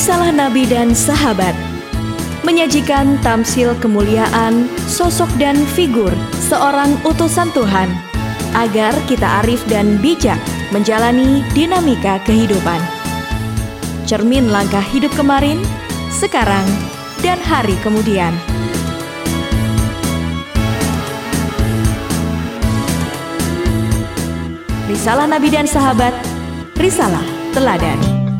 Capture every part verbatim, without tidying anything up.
Risalah Nabi dan Sahabat menyajikan tamsil kemuliaan, sosok dan figur seorang utusan Tuhan agar kita arif dan bijak menjalani dinamika kehidupan. Cermin langkah hidup kemarin, sekarang, dan hari kemudian. Risalah Nabi dan Sahabat, Risalah Teladan.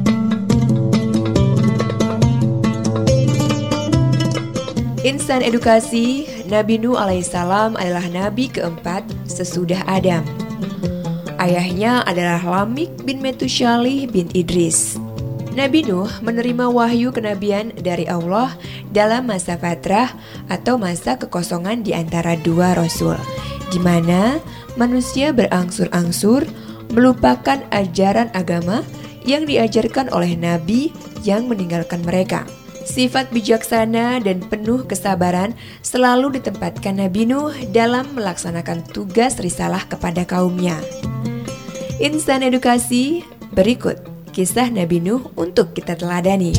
Insan edukasi, Nabi Nuh alaihissalam adalah nabi keempat sesudah Adam. Ayahnya adalah Lamik bin Metushalih bin Idris. Nabi Nuh menerima wahyu kenabian dari Allah dalam masa fatrah atau masa kekosongan di antara dua rasul, di mana manusia berangsur-angsur melupakan ajaran agama yang diajarkan oleh nabi yang meninggalkan mereka. Sifat bijaksana dan penuh kesabaran selalu ditempatkan Nabi Nuh dalam melaksanakan tugas risalah kepada kaumnya. Insan edukasi, berikut kisah Nabi Nuh untuk kita teladani.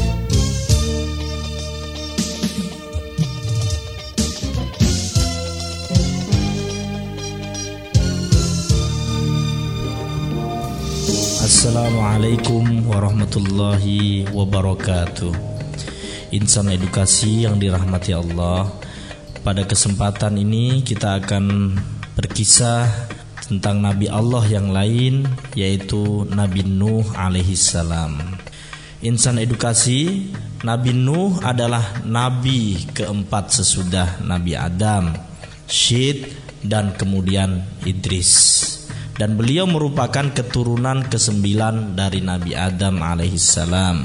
Assalamualaikum warahmatullahi wabarakatuh. Insan edukasi yang dirahmati Allah, pada kesempatan ini kita akan berkisah tentang Nabi Allah yang lain, yaitu Nabi Nuh alaihissalam. Insan edukasi, Nabi Nuh adalah Nabi keempat sesudah Nabi Adam, Syed, dan kemudian Idris. Dan beliau merupakan keturunan kesembilan dari Nabi Adam alaihissalam,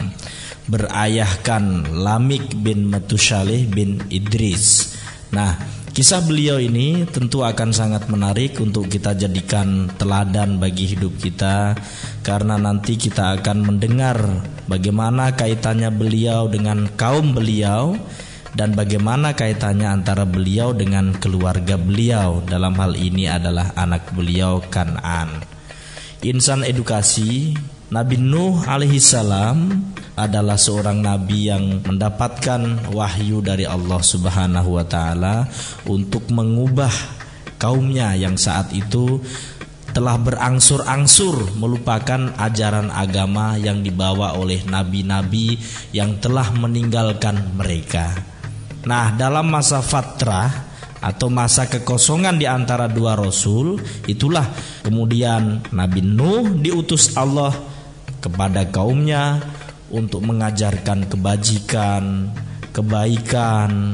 berayahkan Lamik bin Metushalih bin Idris. Nah, kisah beliau ini tentu akan sangat menarik untuk kita jadikan teladan bagi hidup kita, karena nanti kita akan mendengar bagaimana kaitannya beliau dengan kaum beliau dan bagaimana kaitannya antara beliau dengan keluarga beliau. Dalam hal ini adalah anak beliau Kan'an. Insan edukasi, Nabi Nuh alaihissalam adalah seorang nabi yang mendapatkan wahyu dari Allah Subhanahu wa taala untuk mengubah kaumnya yang saat itu telah berangsur-angsur melupakan ajaran agama yang dibawa oleh nabi-nabi yang telah meninggalkan mereka. Nah, dalam masa fatrah atau masa kekosongan di antara dua rasul, itulah kemudian Nabi Nuh diutus Allah kepada kaumnya untuk mengajarkan kebajikan, kebaikan,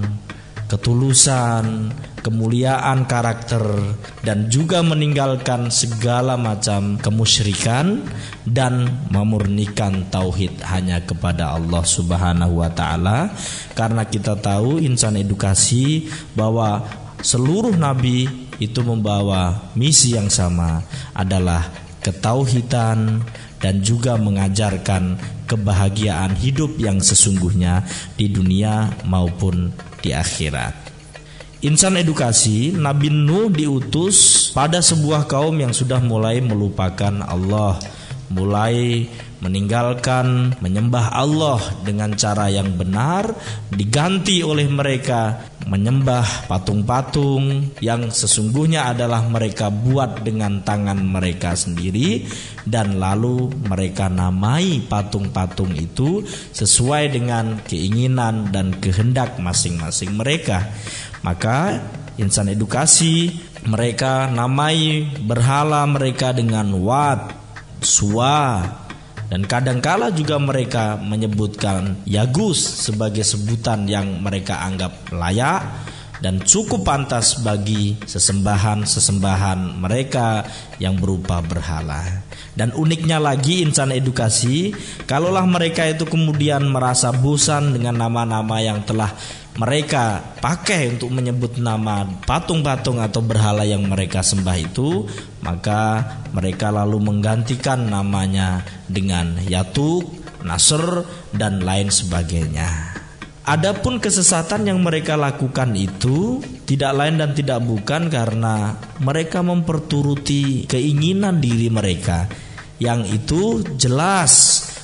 ketulusan, kemuliaan karakter, dan juga meninggalkan segala macam kemusyrikan dan memurnikan tauhid hanya kepada Allah Subhanahu wa taala. Karena kita tahu, insan edukasi, bahwa seluruh nabi itu membawa misi yang sama, adalah ketauhidan dan juga mengajarkan kebahagiaan hidup yang sesungguhnya di dunia maupun di akhirat. Insan edukasi, Nabi Nuh diutus pada sebuah kaum yang sudah mulai melupakan Allah, mulai meninggalkan menyembah Allah dengan cara yang benar, diganti oleh mereka menyembah patung-patung yang sesungguhnya adalah mereka buat dengan tangan mereka sendiri, dan lalu mereka namai patung-patung itu sesuai dengan keinginan dan kehendak masing-masing mereka. Maka insan edukasi, mereka namai berhala mereka dengan Wat, Suwa, dan kadangkala juga mereka menyebutkan Yagus sebagai sebutan yang mereka anggap layak dan cukup pantas bagi sesembahan-sesembahan mereka yang berupa berhala. Dan uniknya lagi, insan edukasi, kalaulah mereka itu kemudian merasa bosan dengan nama-nama yang telah mereka pakai untuk menyebut nama patung-patung atau berhala yang mereka sembah itu, maka mereka lalu menggantikan namanya dengan Yatuk, Nasr, dan lain sebagainya. Adapun kesesatan yang mereka lakukan itu tidak lain dan tidak bukan karena mereka memperturuti keinginan diri mereka, yang itu jelas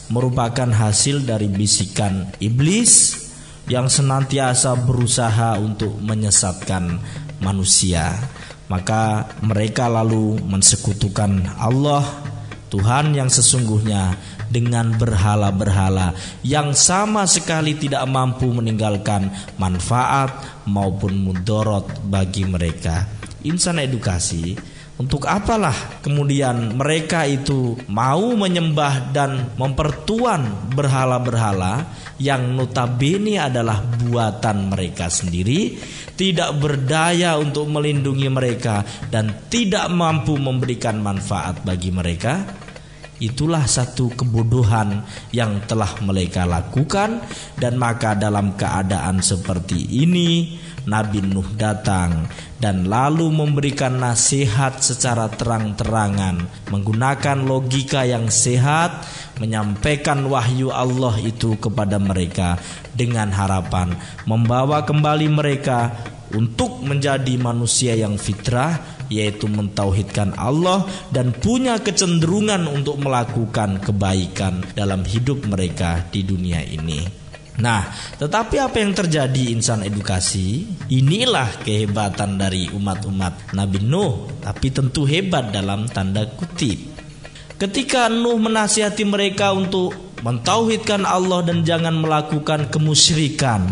merupakan hasil dari bisikan iblis yang senantiasa berusaha untuk menyesatkan manusia. Maka mereka lalu mensekutukan Allah, Tuhan yang sesungguhnya, dengan berhala-berhala yang sama sekali tidak mampu meninggalkan manfaat maupun mudarat bagi mereka. Insan edukasi, untuk apalah kemudian mereka itu mau menyembah dan mempertuan berhala-berhala yang notabene adalah buatan mereka sendiri, tidak berdaya untuk melindungi mereka dan tidak mampu memberikan manfaat bagi mereka? Itulah satu kebodohan yang telah mereka lakukan. Dan maka dalam keadaan seperti ini, Nabi Nuh datang dan lalu memberikan nasihat secara terang-terangan, menggunakan logika yang sehat, menyampaikan wahyu Allah itu kepada mereka dengan harapan membawa kembali mereka untuk menjadi manusia yang fitrah, yaitu mentauhidkan Allah dan punya kecenderungan untuk melakukan kebaikan dalam hidup mereka di dunia ini. Nah, tetapi apa yang terjadi insan edukasi? Inilah kehebatan dari umat-umat Nabi Nuh, tapi tentu hebat dalam tanda kutip. Ketika Nuh menasihati mereka untuk mentauhidkan Allah dan jangan melakukan kemusyrikan,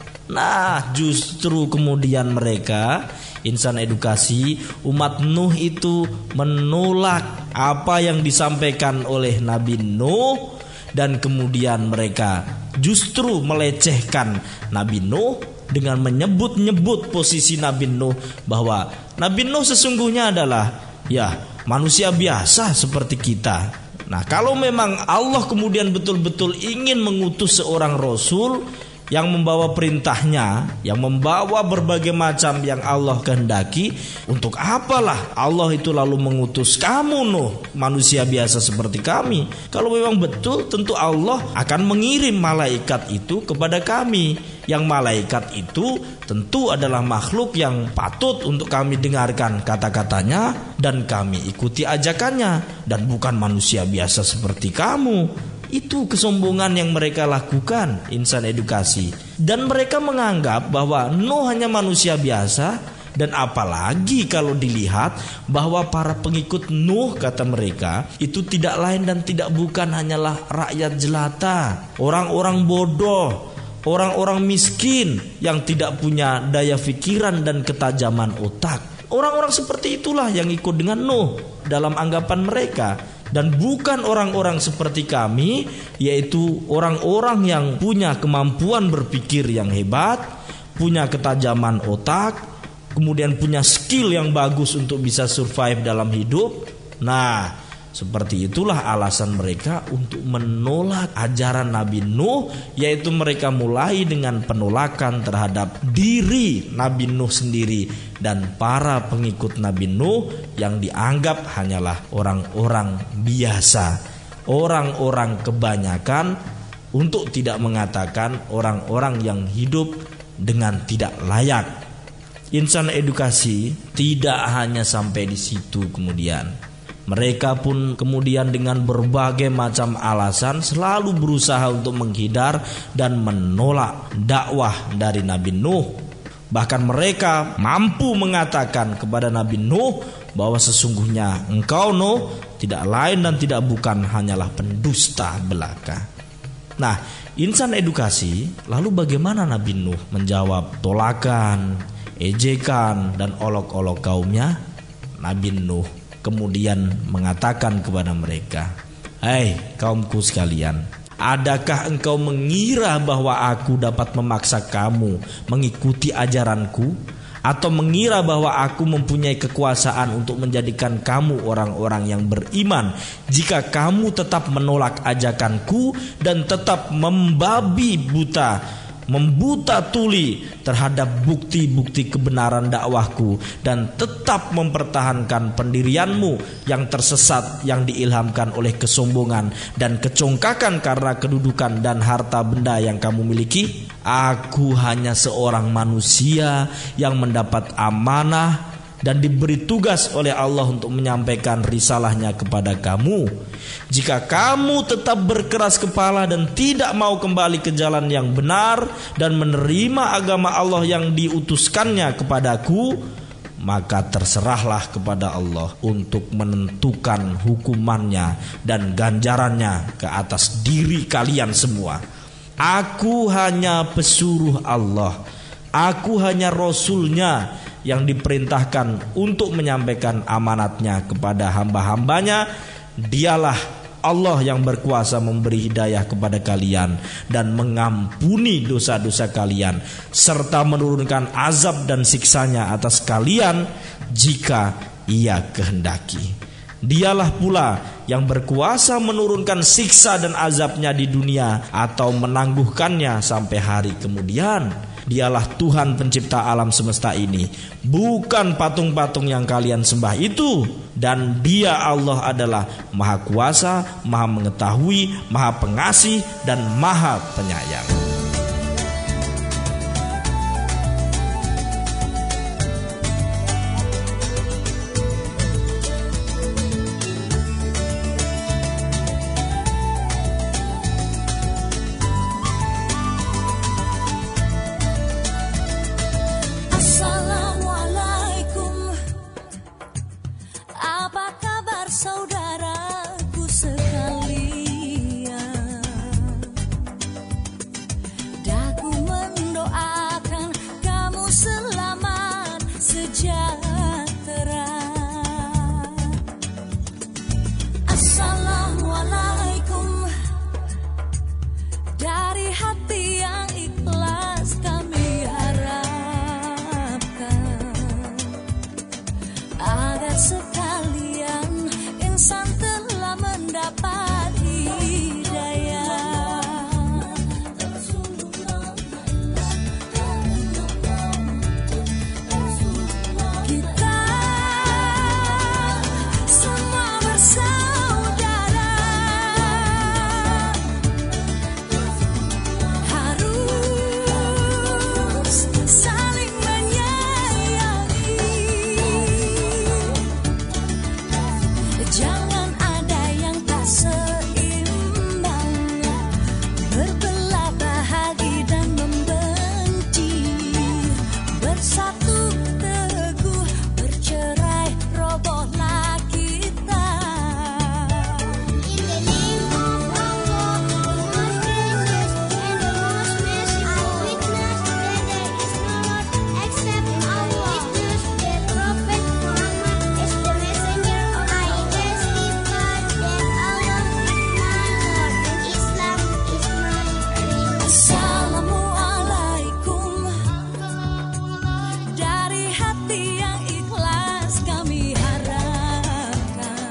nah justru kemudian mereka, insan edukasi, umat Nuh itu menolak apa yang disampaikan oleh Nabi Nuh, dan kemudian mereka justru melecehkan Nabi Nuh dengan menyebut-nyebut posisi Nabi Nuh bahwa Nabi Nuh sesungguhnya adalah ya manusia biasa seperti kita. Nah, kalau memang Allah kemudian betul-betul ingin mengutus seorang rasul yang membawa perintahnya, yang membawa berbagai macam yang Allah kehendaki, untuk apalah Allah itu lalu mengutus kamu Nuh, manusia biasa seperti kami? Kalau memang betul, tentu Allah akan mengirim malaikat itu kepada kami, yang malaikat itu tentu adalah makhluk yang patut untuk kami dengarkan kata-katanya dan kami ikuti ajakannya, dan bukan manusia biasa seperti kamu. Itu kesombongan yang mereka lakukan, insan edukasi. Dan mereka menganggap bahwa Nuh hanya manusia biasa. Dan apalagi kalau dilihat bahwa para pengikut Nuh, kata mereka, itu tidak lain dan tidak bukan hanyalah rakyat jelata, orang-orang bodoh, orang-orang miskin yang tidak punya daya pikiran dan ketajaman otak. Orang-orang seperti itulah yang ikut dengan Nuh dalam anggapan mereka. Dan bukan orang-orang seperti kami, yaitu orang-orang yang punya kemampuan berpikir yang hebat, punya ketajaman otak, kemudian punya skill yang bagus untuk bisa survive dalam hidup. Nah, seperti itulah alasan mereka untuk menolak ajaran Nabi Nuh, yaitu mereka mulai dengan penolakan terhadap diri Nabi Nuh sendiri dan para pengikut Nabi Nuh yang dianggap hanyalah orang-orang biasa, orang-orang kebanyakan, untuk tidak mengatakan orang-orang yang hidup dengan tidak layak. Insan edukasi tidak hanya sampai di situ kemudian. Mereka pun kemudian dengan berbagai macam alasan selalu berusaha untuk menghindar dan menolak dakwah dari Nabi Nuh. Bahkan mereka mampu mengatakan kepada Nabi Nuh bahwa sesungguhnya engkau Nuh tidak lain dan tidak bukan hanyalah pendusta belaka. Nah, insan edukasi, lalu bagaimana Nabi Nuh menjawab tolakan, ejekan dan olok-olok kaumnya? Nabi Nuh kemudian mengatakan kepada mereka, "Hai kaumku sekalian, adakah engkau mengira bahwa aku dapat memaksa kamu mengikuti ajaranku? Atau mengira bahwa aku mempunyai kekuasaan untuk menjadikan kamu orang-orang yang beriman jika kamu tetap menolak ajakanku dan tetap membabi buta, membuta tuli terhadap bukti-bukti kebenaran dakwahku dan tetap mempertahankan pendirianmu yang tersesat, yang diilhamkan oleh kesombongan dan kecongkakan karena kedudukan dan harta benda yang kamu miliki? Aku hanya seorang manusia yang mendapat amanah dan diberi tugas oleh Allah untuk menyampaikan risalahnya kepada kamu. Jika kamu tetap berkeras kepala dan tidak mau kembali ke jalan yang benar dan menerima agama Allah yang diutuskannya kepadaku, maka terserahlah kepada Allah untuk menentukan hukumannya dan ganjarannya ke atas diri kalian semua. Aku hanya pesuruh Allah, aku hanya Rasulnya yang diperintahkan untuk menyampaikan amanatnya kepada hamba-hambanya. Dialah Allah yang berkuasa memberi hidayah kepada kalian dan mengampuni dosa-dosa kalian, serta menurunkan azab dan siksanya atas kalian jika Ia kehendaki. Dialah pula yang berkuasa menurunkan siksa dan azabnya di dunia atau menangguhkannya sampai hari kemudian. Dialah Tuhan pencipta alam semesta ini, bukan patung-patung yang kalian sembah itu. Dan Dia Allah adalah Maha Kuasa, Maha Mengetahui, Maha Pengasih, dan Maha Penyayang. Saudaraku sekalian, daku mendoakan kamu selamat sejahtera. Assalamualaikum, dari hati yang ikhlas kami harapkan agar sekalian insan telah mendapat hidayah. Kita semua bersaudara, harus saling menyayangi. Jangan ada yang tak seimbang, berbelah bahagi dan membenci. Bersatu teguh, bercerai robohlah kita. In the name of Allah, the most gracious and the most merciful, I witness that there is no Lord except Allah. I witness that Prophet Muhammad is the messenger of Allah. Assalamualaikum, dari hati yang ikhlas kami harapkan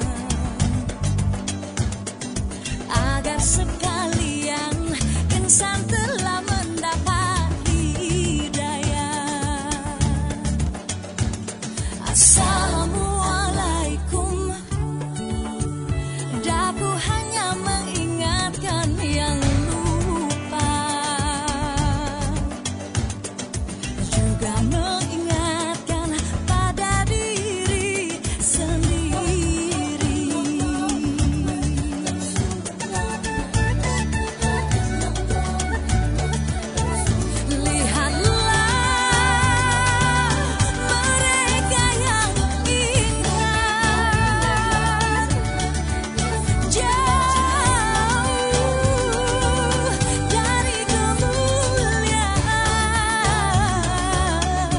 agar sekalian insan telah mendapat hidayah. Assalamualaikum, daku hanya mengingatkan yang lupa, juga mengingatkan pada diri sendiri. Lihatlah mereka yang ingat, jauh dari kemuliaan,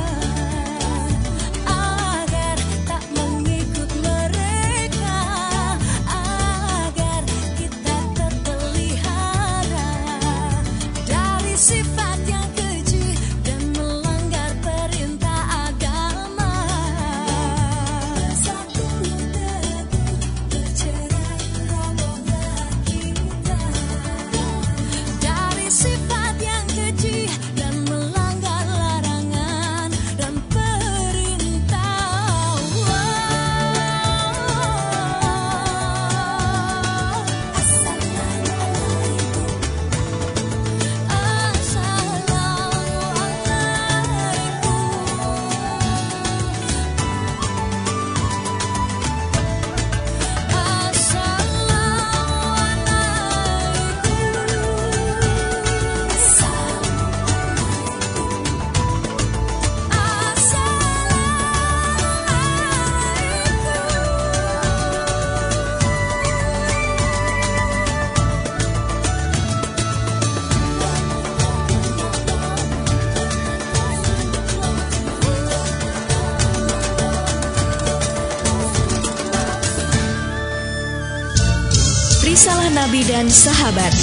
agar tak mengikut mereka, agar kita terpelihara dari sifat yang keji dan melanggar perintah agama. Bersatu teguh, bercerai robohlah kita dari sifat yang keji dan melanggar larangan dan perintah Allah. Assalamualaikum, Risalah Nabi dan Sahabat.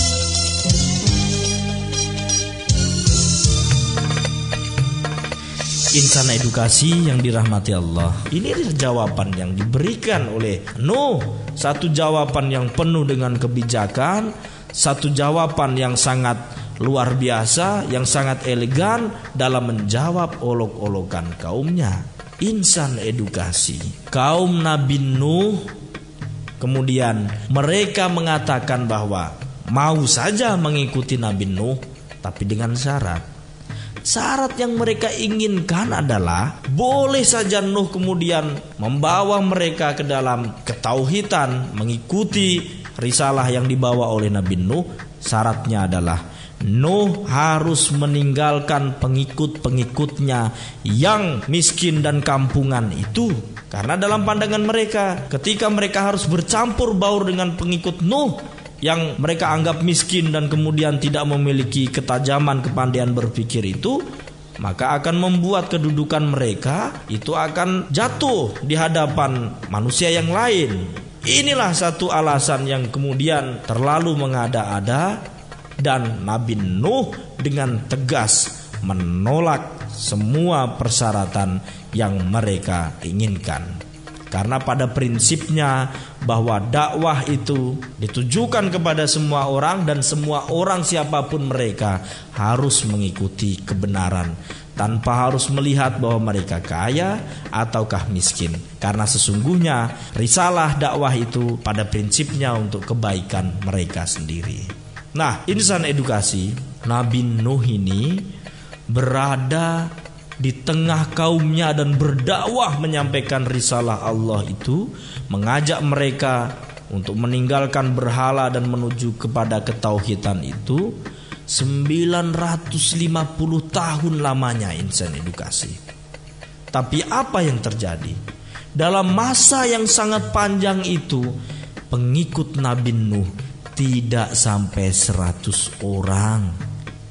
Insan edukasi yang dirahmati Allah. Ini adalah jawaban yang diberikan oleh Nuh. Satu jawaban yang penuh dengan kebijakan, satu jawaban yang sangat luar biasa, yang sangat elegan dalam menjawab olok-olokan kaumnya. Insan edukasi. Kaum Nabi Nuh, kemudian mereka mengatakan bahwa mau saja mengikuti Nabi Nuh, tapi dengan syarat. Syarat yang mereka inginkan adalah boleh saja Nuh kemudian membawa mereka ke dalam ketauhidan, mengikuti risalah yang dibawa oleh Nabi Nuh. Syaratnya adalah Nuh harus meninggalkan pengikut-pengikutnya yang miskin dan kampungan itu. Karena dalam pandangan mereka, ketika mereka harus bercampur baur dengan pengikut Nuh yang mereka anggap miskin dan kemudian tidak memiliki ketajaman kepandaian berpikir itu, maka akan membuat kedudukan mereka itu akan jatuh di hadapan manusia yang lain. Inilah satu alasan yang kemudian terlalu mengada-ada, dan Nabi Nuh dengan tegas menolak semua persyaratan yang mereka inginkan. Karena pada prinsipnya bahwa dakwah itu ditujukan kepada semua orang, dan semua orang siapapun mereka harus mengikuti kebenaran tanpa harus melihat bahwa mereka kaya ataukah miskin. Karena sesungguhnya risalah dakwah itu pada prinsipnya untuk kebaikan mereka sendiri. Nah, insan edukasi, Nabi Nuh ini berada di tengah kaumnya dan berdakwah menyampaikan risalah Allah itu, mengajak mereka untuk meninggalkan berhala dan menuju kepada ketauhidan itu sembilan ratus lima puluh tahun lamanya insan edukasi. Tapi apa yang terjadi? Dalam masa yang sangat panjang itu, pengikut Nabi Nuh tidak sampai seratus orang.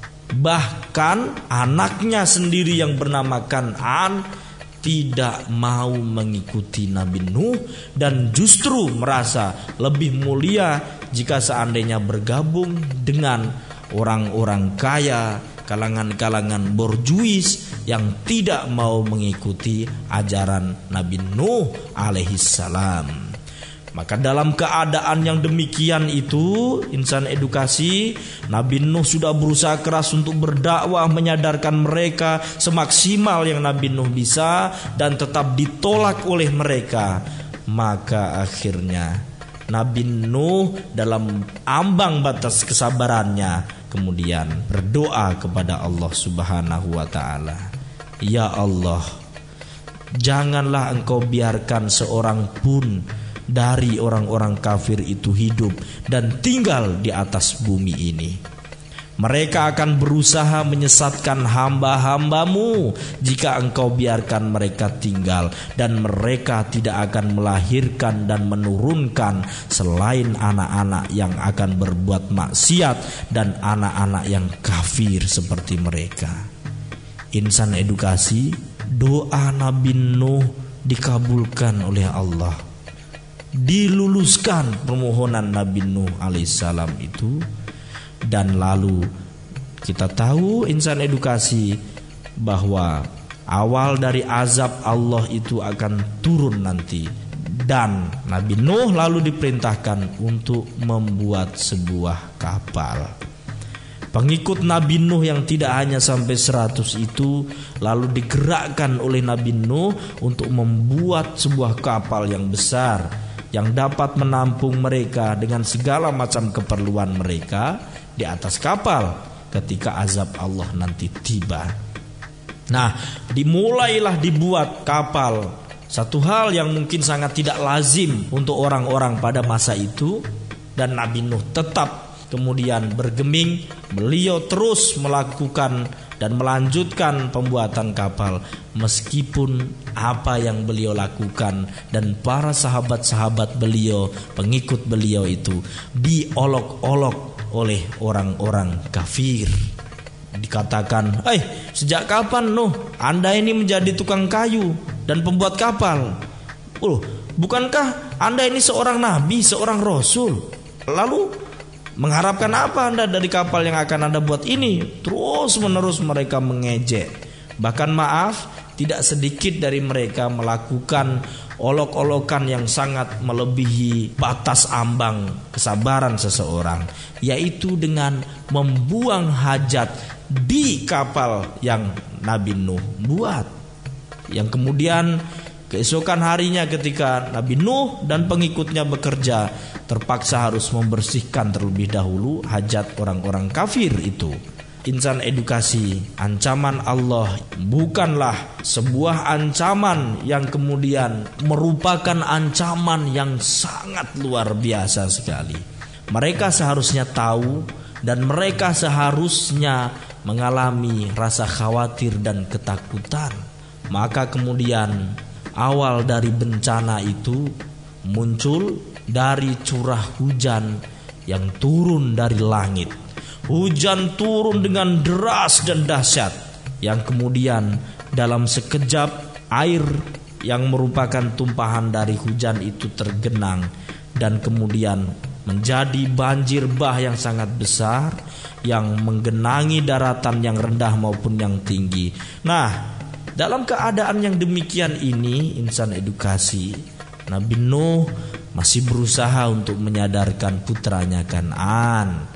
Bahkan anaknya sendiri yang bernama Kan'an tidak mau mengikuti Nabi Nuh, dan justru merasa lebih mulia jika seandainya bergabung dengan orang-orang kaya, kalangan-kalangan borjuis yang tidak mau mengikuti ajaran Nabi Nuh alaihissalam. Maka dalam keadaan yang demikian itu, insan edukasi, Nabi Nuh sudah berusaha keras untuk berdakwah, menyadarkan mereka semaksimal yang Nabi Nuh bisa, dan tetap ditolak oleh mereka. Maka akhirnya Nabi Nuh dalam ambang batas kesabarannya kemudian berdoa kepada Allah Subhanahu wa ta'ala, "Ya Allah, janganlah Engkau biarkan seorang pun dari orang-orang kafir itu hidup dan tinggal di atas bumi ini. Mereka akan berusaha menyesatkan hamba-hambamu jika Engkau biarkan mereka tinggal, dan mereka tidak akan melahirkan dan menurunkan selain anak-anak yang akan berbuat maksiat dan anak-anak yang kafir seperti mereka." Insan edukasi, doa Nabi Nuh dikabulkan oleh Allah. Diluluskan permohonan Nabi Nuh alaihissalam itu, dan lalu kita tahu insan edukasi bahwa awal dari azab Allah itu akan turun nanti, dan Nabi Nuh lalu diperintahkan untuk membuat sebuah kapal. Pengikut Nabi Nuh yang tidak hanya sampai seratus itu lalu digerakkan oleh Nabi Nuh untuk membuat sebuah kapal yang besar yang dapat menampung mereka dengan segala macam keperluan mereka di atas kapal ketika azab Allah nanti tiba. Nah, dimulailah dibuat kapal, satu hal yang mungkin sangat tidak lazim untuk orang-orang pada masa itu, dan Nabi Nuh tetap kemudian bergeming. Beliau terus melakukan dan melanjutkan pembuatan kapal, meskipun apa yang beliau lakukan dan para sahabat-sahabat beliau, pengikut beliau itu diolok-olok oleh orang-orang kafir. Dikatakan, "Eh, sejak kapan Nuh Anda ini menjadi tukang kayu dan pembuat kapal? Oh, bukankah Anda ini seorang nabi, seorang rasul? Lalu mengharapkan apa Anda dari kapal yang akan Anda buat ini? Terus menerus mereka mengejek. Bahkan maaf, tidak sedikit dari mereka melakukan olok-olokan yang sangat melebihi batas ambang kesabaran seseorang, yaitu dengan membuang hajat di kapal yang Nabi Nuh buat. Yang kemudian keesokan harinya ketika Nabi Nuh dan pengikutnya bekerja, terpaksa harus membersihkan terlebih dahulu hajat orang-orang kafir itu. Insan edukasi, ancaman Allah bukanlah sebuah ancaman yang kemudian merupakan ancaman yang sangat luar biasa sekali. Mereka seharusnya tahu dan mereka seharusnya mengalami rasa khawatir dan ketakutan. Maka kemudian awal dari bencana itu muncul dari curah hujan yang turun dari langit. Hujan turun dengan deras dan dahsyat, yang kemudian dalam sekejap air yang merupakan tumpahan dari hujan itu tergenang dan kemudian menjadi banjir bah yang sangat besar yang menggenangi daratan yang rendah maupun yang tinggi. Nah, dalam keadaan yang demikian ini, insan edukasi, Nabi Nuh masih berusaha untuk menyadarkan putranya Kan'an.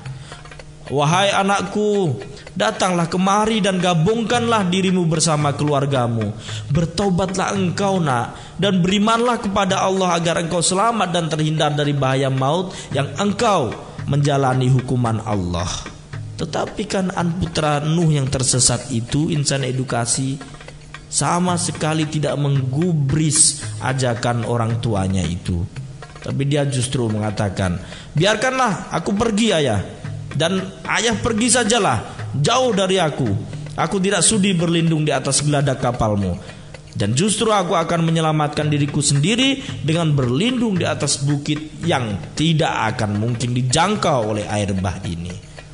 Wahai anakku, datanglah kemari dan gabungkanlah dirimu bersama keluargamu. Bertobatlah engkau nak, dan berimanlah kepada Allah agar engkau selamat dan terhindar dari bahaya maut yang engkau menjalani hukuman Allah. Tetapi Kan'an putra Nuh yang tersesat itu, insan edukasi, sama sekali tidak menggubris ajakan orang tuanya itu. Tapi dia justru mengatakan, biarkanlah aku pergi ayah, dan ayah pergi sajalah jauh dari aku. Aku tidak sudi berlindung di atas geladak kapalmu, dan justru aku akan menyelamatkan diriku sendiri dengan berlindung di atas bukit yang tidak akan mungkin dijangkau oleh air bah ini.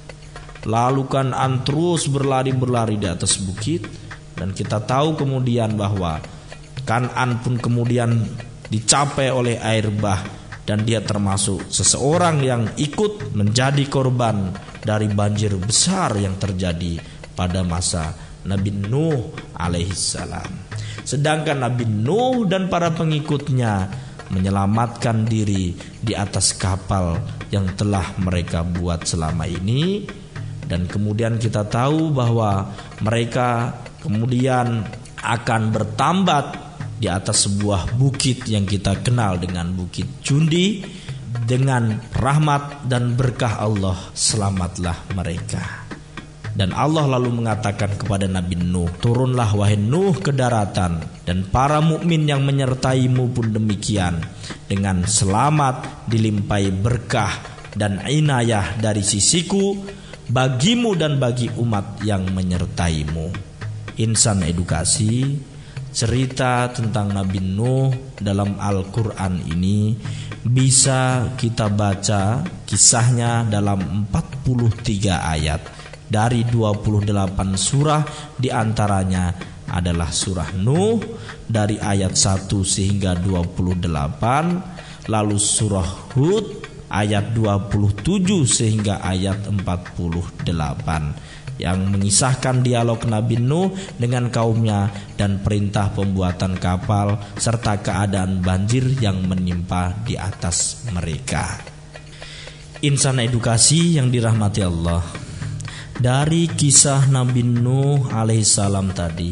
Lalu Kan'an terus berlari-berlari di atas bukit, dan kita tahu kemudian bahwa Kan'an pun kemudian dicapai oleh air bah, dan dia termasuk seseorang yang ikut menjadi korban dari banjir besar yang terjadi pada masa Nabi Nuh alaihissalam. Sedangkan Nabi Nuh dan para pengikutnya menyelamatkan diri di atas kapal yang telah mereka buat selama ini. Dan kemudian kita tahu bahwa mereka kemudian akan bertambat di atas sebuah bukit yang kita kenal dengan Bukit Jundi. Dengan rahmat dan berkah Allah, selamatlah mereka. Dan Allah lalu mengatakan kepada Nabi Nuh, turunlah wahai Nuh ke daratan, dan para mukmin yang menyertaimu pun demikian, dengan selamat dilimpahi berkah dan inayah dari sisiku bagimu dan bagi umat yang menyertaimu. Insan edukasi, cerita tentang Nabi Nuh dalam Al-Quran ini bisa kita baca kisahnya dalam empat puluh tiga ayat dari dua puluh delapan surah. Di antaranya adalah surah Nuh dari ayat satu sehingga dua puluh delapan, lalu surah Hud ayat dua puluh tujuh sehingga ayat empat puluh delapan, yang mengisahkan dialog Nabi Nuh dengan kaumnya dan perintah pembuatan kapal serta keadaan banjir yang menimpa di atas mereka. Insan edukasi yang dirahmati Allah, dari kisah Nabi Nuh alaihissalam tadi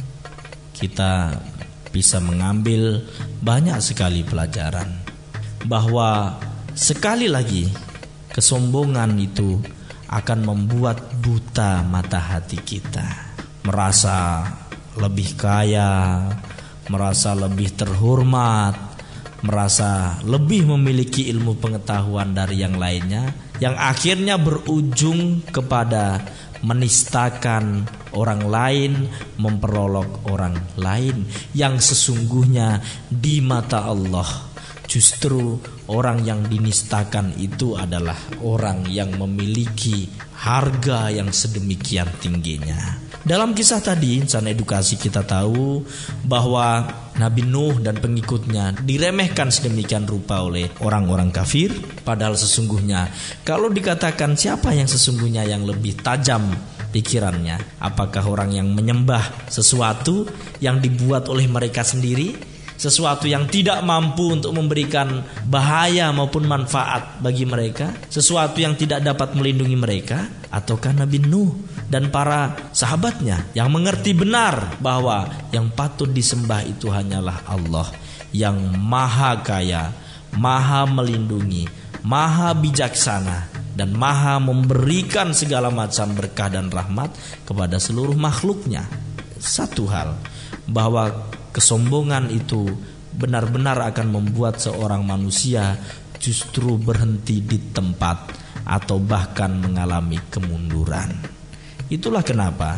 kita bisa mengambil banyak sekali pelajaran, bahwa sekali lagi kesombongan itu akan membuat buta mata hati kita, merasa lebih kaya, merasa lebih terhormat, merasa lebih memiliki ilmu pengetahuan dari yang lainnya, yang akhirnya berujung kepada menistakan orang lain, memperolok orang lain, yang sesungguhnya di mata Allah Justru orang yang dinistakan itu adalah orang yang memiliki harga yang sedemikian tingginya. Dalam kisah tadi, insan edukasi, kita tahu bahwa Nabi Nuh dan pengikutnya diremehkan sedemikian rupa oleh orang-orang kafir. Padahal sesungguhnya kalau dikatakan siapa yang sesungguhnya yang lebih tajam pikirannya, apakah orang yang menyembah sesuatu yang dibuat oleh mereka sendiri, sesuatu yang tidak mampu untuk memberikan bahaya maupun manfaat bagi mereka, sesuatu yang tidak dapat melindungi mereka, ataukah Nabi Nuh dan para sahabatnya yang mengerti benar bahwa yang patut disembah itu hanyalah Allah yang maha kaya, maha melindungi, maha bijaksana, dan maha memberikan segala macam berkah dan rahmat kepada seluruh makhluknya. Satu hal, bahwa kesombongan itu benar-benar akan membuat seorang manusia justru berhenti di tempat atau bahkan mengalami kemunduran. Itulah kenapa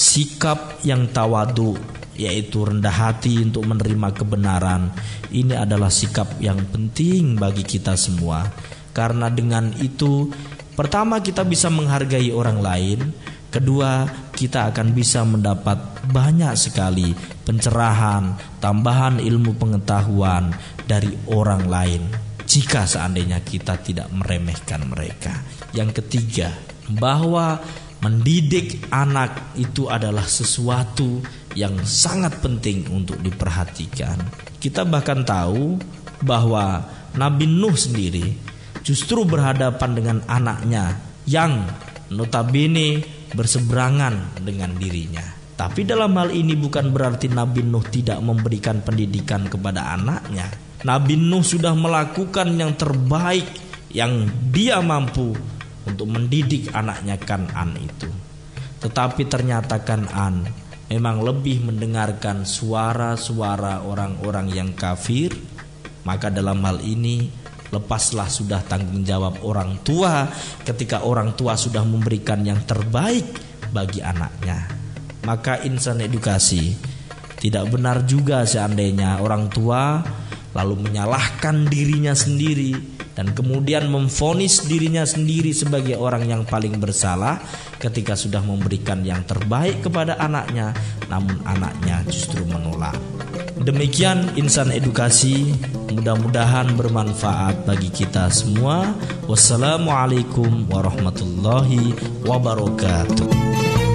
sikap yang tawadu, yaitu rendah hati untuk menerima kebenaran, ini adalah sikap yang penting bagi kita semua. Karena dengan itu, pertama, kita bisa menghargai orang lain. Kedua, kita akan bisa mendapat banyak sekali pencerahan, tambahan ilmu pengetahuan dari orang lain jika seandainya kita tidak meremehkan mereka. Yang ketiga, bahwa mendidik anak itu adalah sesuatu yang sangat penting untuk diperhatikan. Kita bahkan tahu bahwa Nabi Nuh sendiri justru berhadapan dengan anaknya yang notabene berseberangan dengan dirinya. Tapi dalam hal ini bukan berarti Nabi Nuh tidak memberikan pendidikan kepada anaknya. Nabi Nuh sudah melakukan yang terbaik yang dia mampu untuk mendidik anaknya Kan'an itu. Tetapi ternyata Kan'an memang lebih mendengarkan suara-suara orang-orang yang kafir. Maka dalam hal ini, lepaslah sudah tanggung jawab orang tua ketika orang tua sudah memberikan yang terbaik bagi anaknya. Maka insan edukasi, tidak benar juga seandainya orang tua lalu menyalahkan dirinya sendiri dan kemudian memvonis dirinya sendiri sebagai orang yang paling bersalah ketika sudah memberikan yang terbaik kepada anaknya, namun anaknya justru menolak. Demikian insan edukasi, mudah-mudahan bermanfaat bagi kita semua. Wassalamualaikum warahmatullahi wabarakatuh.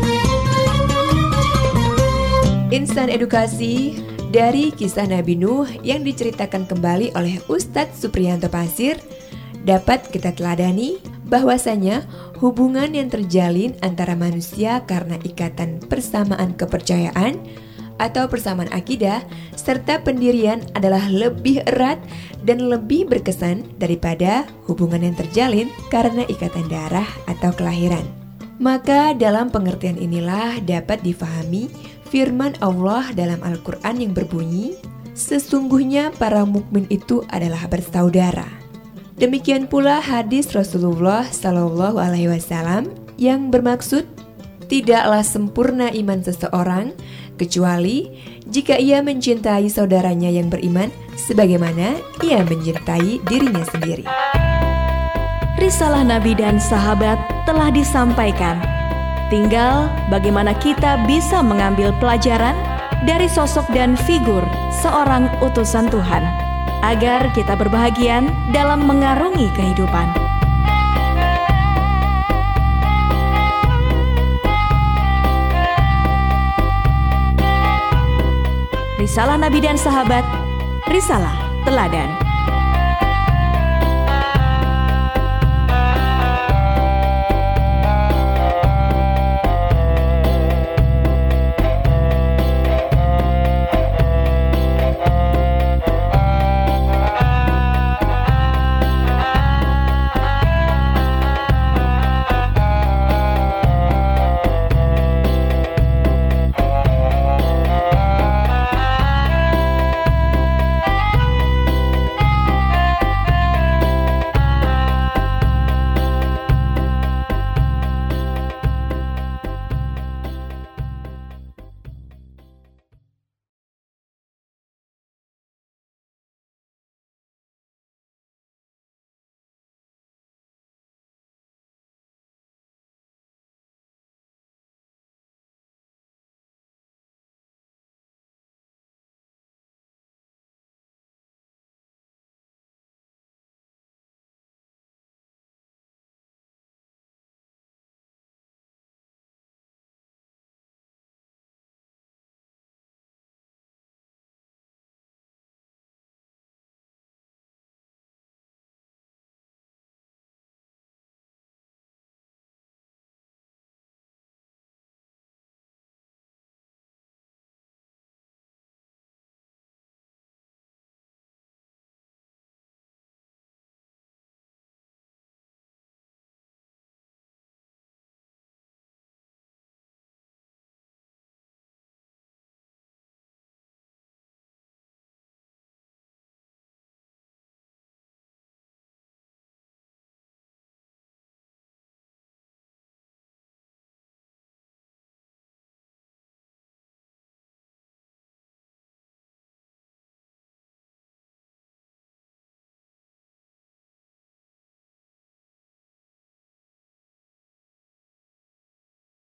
Insan edukasi dari kisah Nabi Nuh yang diceritakan kembali oleh Ustadz Supriyanto Pasir dapat kita teladani bahwasanya hubungan yang terjalin antara manusia karena ikatan persamaan kepercayaan atau persamaan akidah serta pendirian adalah lebih erat dan lebih berkesan daripada hubungan yang terjalin karena ikatan darah atau kelahiran. Maka dalam pengertian inilah dapat difahami firman Allah dalam Al-Quran yang berbunyi, sesungguhnya para mukmin itu adalah bersaudara. Demikian pula hadis Rasulullah Sallallahu Alaihi Wasallam yang bermaksud, tidaklah sempurna iman seseorang kecuali jika ia mencintai saudaranya yang beriman sebagaimana ia mencintai dirinya sendiri. Risalah Nabi dan sahabat telah disampaikan. Tinggal bagaimana kita bisa mengambil pelajaran dari sosok dan figur seorang utusan Tuhan agar kita berbahagia dalam mengarungi kehidupan. Risalah Nabi dan sahabat, risalah teladan.